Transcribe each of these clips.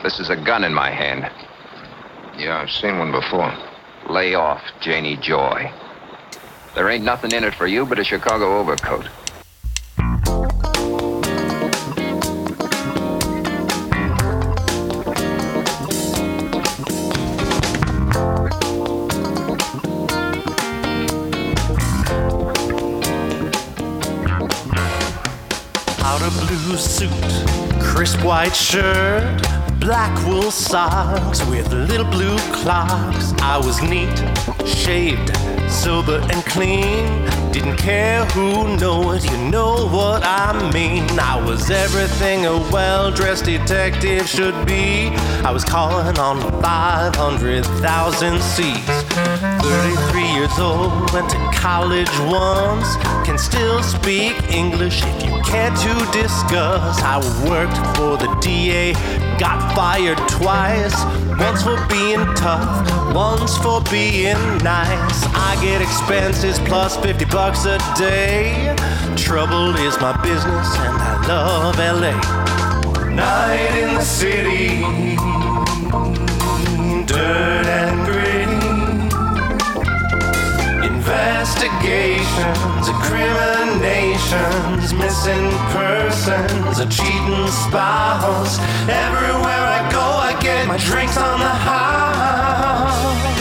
This is a gun in my hand. Yeah, I've seen one before. Lay off, Janie Joy. There ain't nothing in it for you but a Chicago overcoat. Powder blue suit, crisp white shirt, black wool socks with little blue clocks. I was neat, shaved, sober and clean. Didn't care who know it, you know what I mean. I was everything a well-dressed detective should be. I was calling on 500,000 C's. 33 years old, went to college once. Can still speak English if you care to discuss. I worked for the DA, got fired twice. Once for being tough, once for being nice. I get expenses plus $50 a day. Trouble is my business and I love LA. Night in the city, dirt and gritty. Investigations, incriminations, missing persons, a cheating spouse. Everywhere I go, I get my drinks on the house.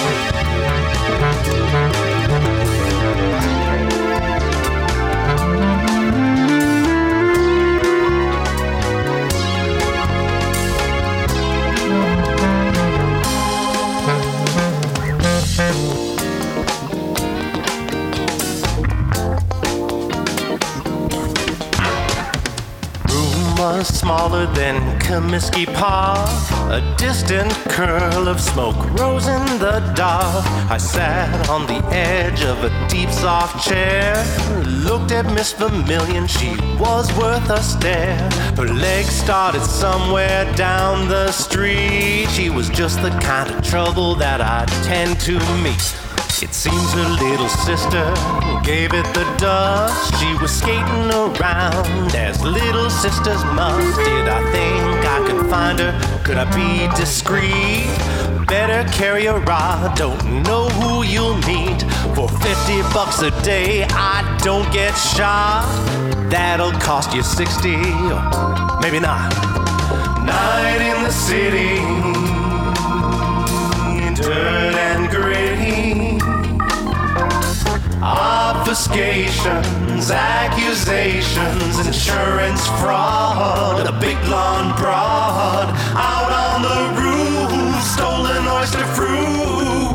Was smaller than Comiskey Park. A distant curl of smoke rose in the dark. I sat on the edge of a deep soft chair, looked at Miss Vermillion, she was worth a stare. Her legs started somewhere down the street. She was just the kind of trouble that I tend to meet. It seems her little sister gave it the dust. She was skating around as little sisters must. Did I think I could find her? Could I be discreet? Better carry a rod, don't know who you'll meet. For $50 a day, I don't get shot. That'll cost you 60, or maybe not. Night in the city, dirt and gritty. Obfuscations, accusations, insurance fraud. A big blonde broad out on the roof, stolen oyster fruit.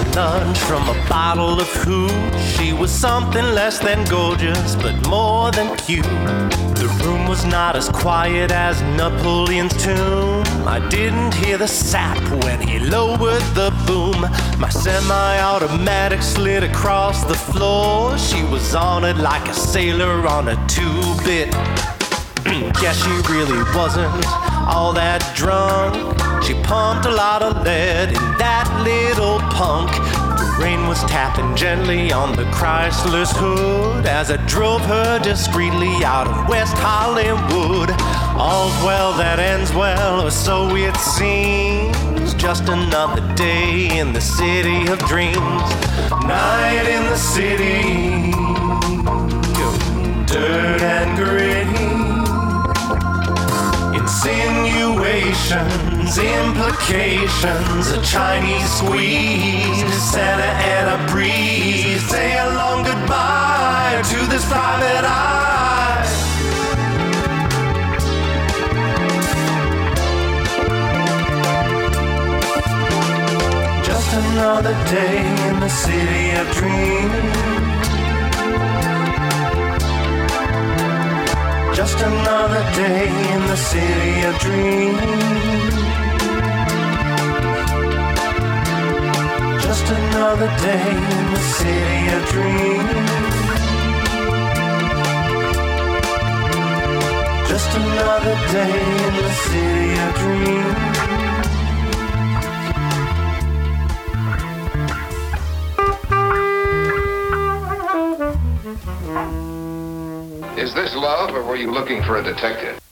lunch from a bottle of hooch. She was something less than gorgeous, but more than cute. The room was not as quiet as Napoleon's tomb. I didn't hear the sap when he lowered the boom. My semi-automatic slid across the floor. She was on it like a sailor on a two-bit. Guess she really wasn't all that drunk. She pumped a lot of lead in that little punk. The rain was tapping gently on the Chrysler's hood as I drove her discreetly out of West Hollywood. All's well that ends well, or so it seems. Just another day in the city of dreams. Night in the city, dirt and gritty. Insinuations, implications, a Chinese squeeze, Santa Ana breeze. Say a long goodbye to this private eye. Just another day in the city of dreams. Just another day in the city of dreams. Just another day in the city of dreams. Just another day in the city of dreams. Is this love, or were you looking for a detective?